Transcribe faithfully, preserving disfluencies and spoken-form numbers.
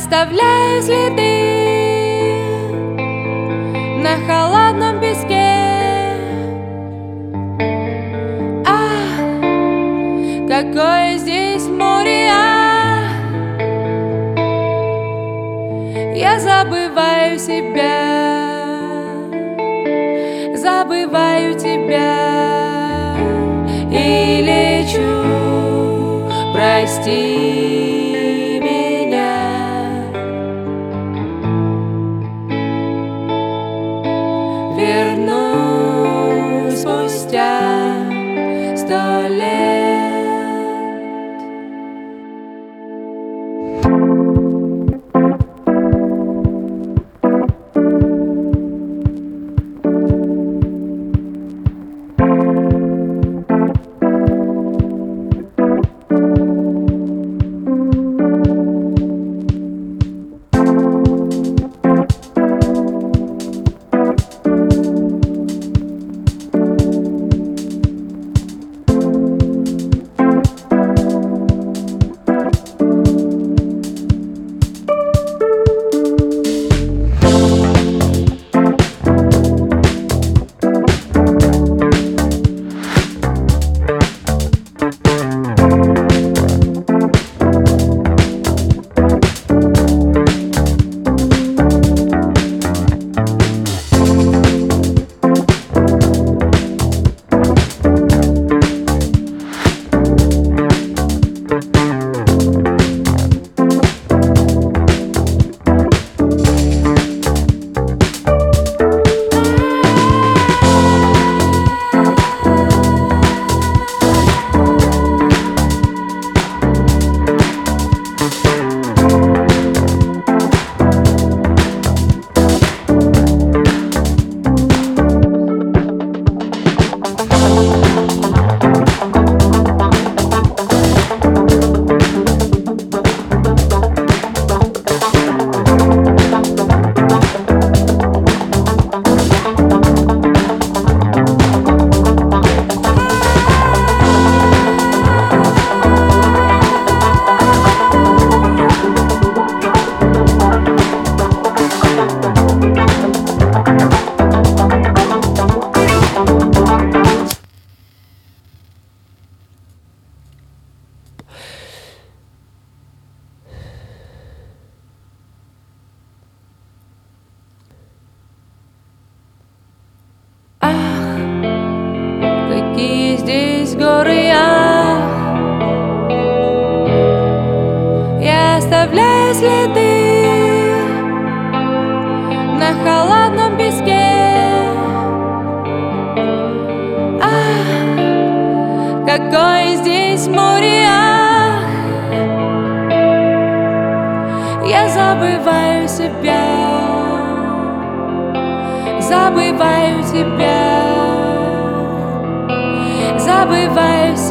оставляю следы на холодном песке. Ах, какое здесь море, ах, я забываю себя, забываю тебя и лечу, прости меня. Вернусь спустя сто лет. Какие здесь горы, ах, я оставляю следы на холодном песке. Ах, какое здесь море, ах, я забываю себя, забываю тебя, забываю себя.